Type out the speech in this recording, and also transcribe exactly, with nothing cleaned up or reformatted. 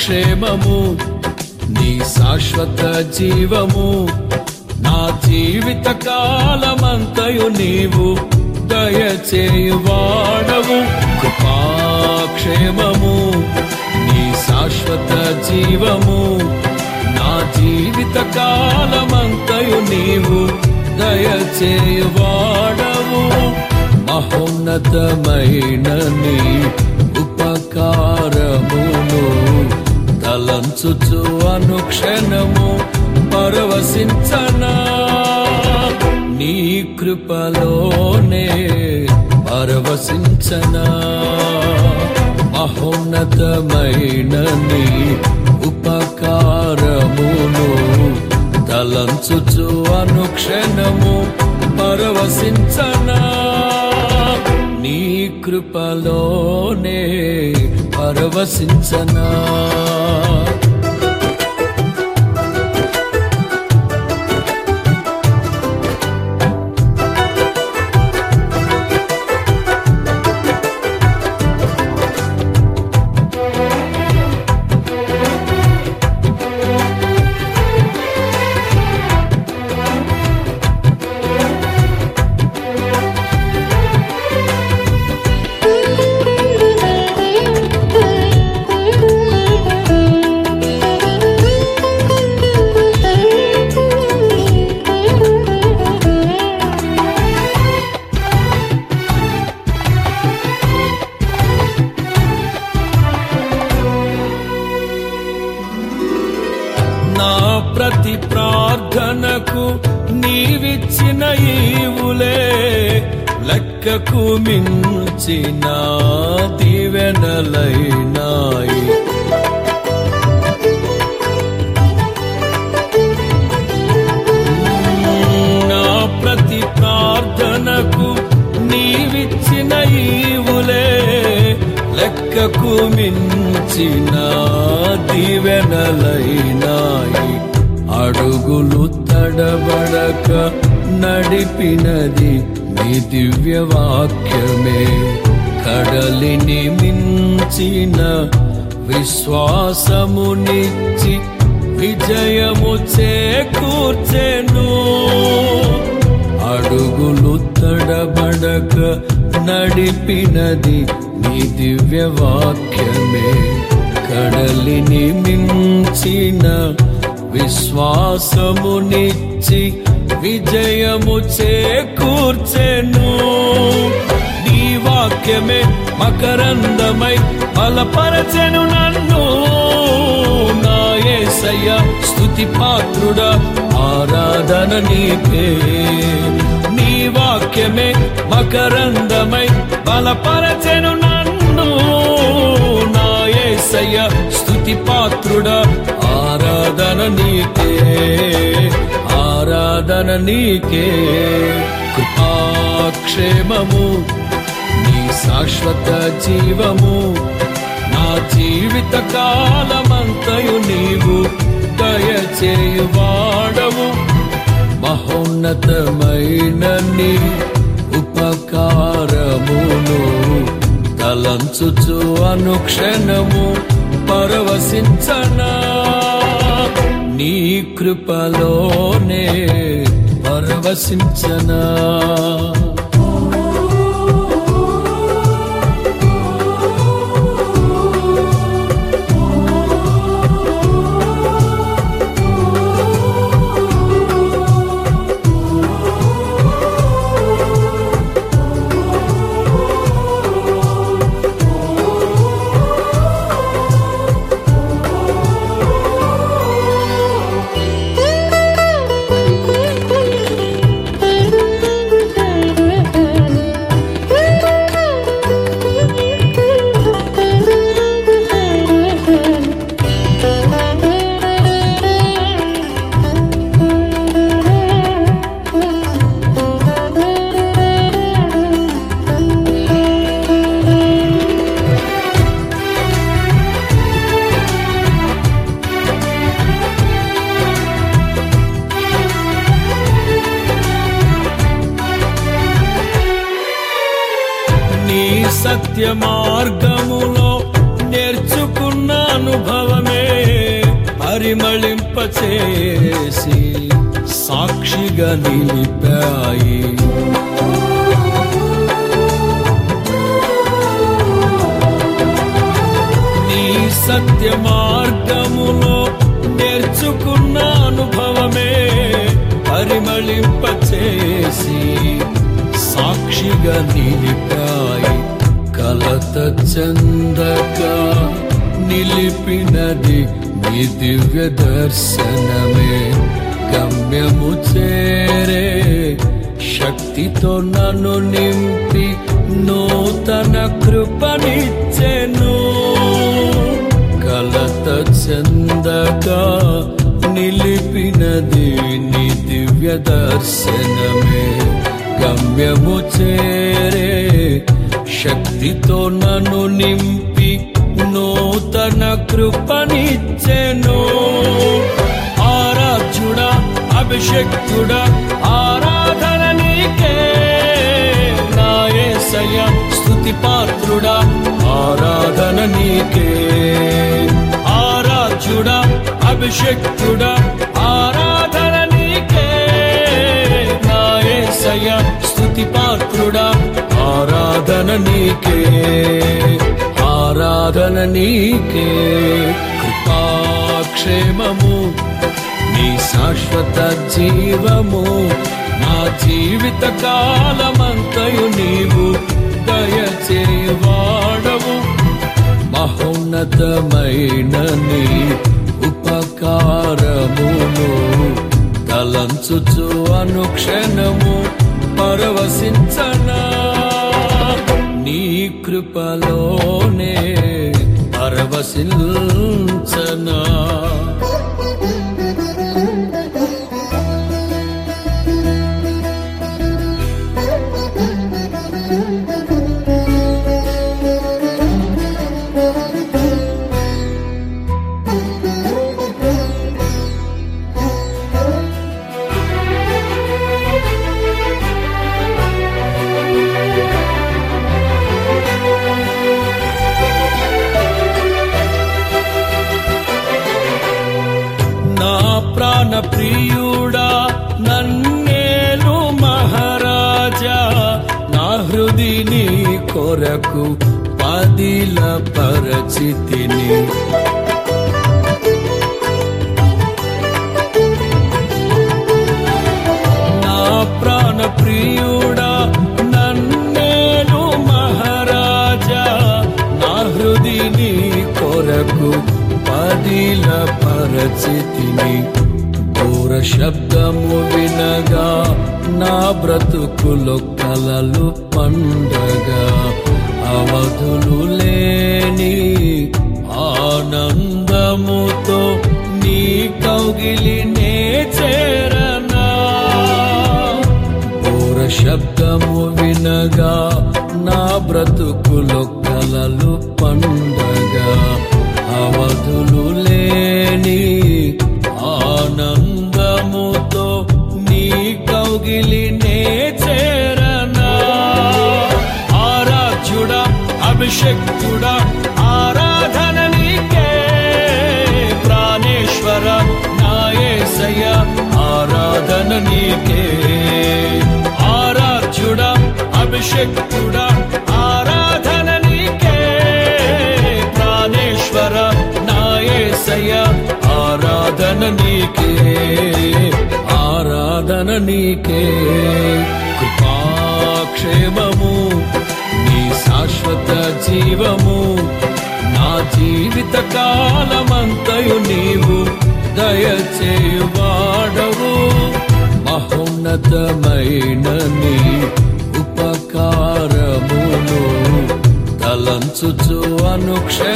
క్షేమము నీ శాశ్వత జీవము నా జీవిత కాలమంతయు నీవు దయచేయువాడవు. కృపాక్షేమము నీ శాశ్వత జీవము నా జీవిత కాలమంతయు నీవు దయచేయువాడవు. మహోన్నతమైన నీ ఉపకారమును తలంచుచు అనుక్షణము పరవశించనా నీ కృపలోనే పరవశించనా. మహోన్నతమైన నీ ఉపకారమును తలంచుచు అనుక్షణము పరవశించనా నీ కృపలోనే పరవశించనా. నా ప్రతి ప్రార్థనకు నీవిచ్చిన ఈవులే లెక్కకు మించిన దీవెనలైనాయి. నా ప్రతి ప్రార్థనకు నీవిచ్చిన ఈవులే లెక్కకు మించిన దీవెనలైనాయి. అడుగులు తడబడక నడిపినది నీ దివ్య వాక్యమే. కడలిని మించిన విశ్వాసమునిచ్చి విజయము చేకూర్చెను. అడుగులు తడబడక నడిపినది నీ దివ్య వాక్యమే. కడలిని మించిన విశ్వాసమునిచ్చి విజయము చేకూర్చెను. నీ వాక్యమే మకరందమై బలపరచెను నన్ను. నా యేసయ్య స్తుతి పాత్రుడా ఆరాధన నీకే. నీ వాక్యమే మకరందమై బలపరచెను నన్ను. నా యేసయ్య స్తుతి పాత్రుడా ఆరాధన నీకే, ఆరాధన నీకే. కృపాక్షేమము నీ శాశ్వత జీవము నా జీవిత కాలమంతయు నీవు దయచేయువాడవు. మహోన్నతమైన నీ ఉపకారమును తలంచుచు అనుక్షణము పరవశించనా నీ కృపలోనే పరవశించనా. సత్య మార్గములో నేర్చుకున్న అనుభవమే పరిమళింపచేసి సాక్షిగా నిలిపాయి. నీ సత్య మార్గములో నేర్చుకున్న అనుభవమే పరిమళింపచేసి సాక్షిగా నిలిపాయి. కలత చెందక నిలిపినది నీ దివ్య దర్శనమే. గమ్యము చేరే శక్తితో నన్ను నింపి నూతన కృపనిచ్చెను. కలత చెందక నిలిపినది నీ దివ్య దర్శనమే. గమ్యము చేరే శక్తితో నన్ను నింపి నూతన కృపనిచ్చెను. ఆరాధ్యుడా అభిషక్తుడా ఆరాధన నీకే నా యేసయ్య. స్తుతి పాత్రుడా ఆరాధన నీకే. ఆరాధ్యుడా అభిషక్తుడా ఆరాధన నీకే నా యేసయ్య. స్తుతి పాత్రుడా ఆరాధన నీకే. ఆరాధన నీకే. కృపాక్షేమము నీ శాశ్వత జీవము నా జీవిత కాలమంతయు నీవు దయచేవాడవు. మహోన్నతమైన నీ ఉపకారమును తలంచుచు అనుక్షణము పరవశించనా. నీ కృపలోనే పరవశించనా. ప్రాణ ప్రియుడా నన్నేలు మహారాజా. నా హృదిని కొరకు పదిల పరచితిని. నా ప్రాణ ప్రియుడా నన్నేలు మహారాజా. నా హృదిని కొరకు పదిల పరచితిని. దూర శబ్దము వినగా నా బ్రతుకులో కలలు పండగా. అవధులు లేని ఆనందముతో నీ కౌగిలినే చేరనా. దూర శబ్దము వినగా నా బ్రతుకులో కలలు పండగా. అవధులు లేని ఆనందముతో నీ కౌగిలినే చేరనా. ఆరాధ్యుడా అభిషక్తుడా ఆరాధన నీకే. ప్రాణేశ్వర నా యేసయ్య ఆరాధన నీకే. ఆరాధ్యుడా అభిషక్తుడా ఆరాధన నీకే. ప్రాణేశ్వర నా యేసయ్య ఆరాధన నీకే. ఆరాధన నీకే. కృపాక్షేమము నీ శాశ్వత జీవము నా జీవిత కాలమంతయు నీవు దయచేయువాడవు. మహోన్నతమైన నీ ఉపకారమును తలంచుచు అనుక్షణ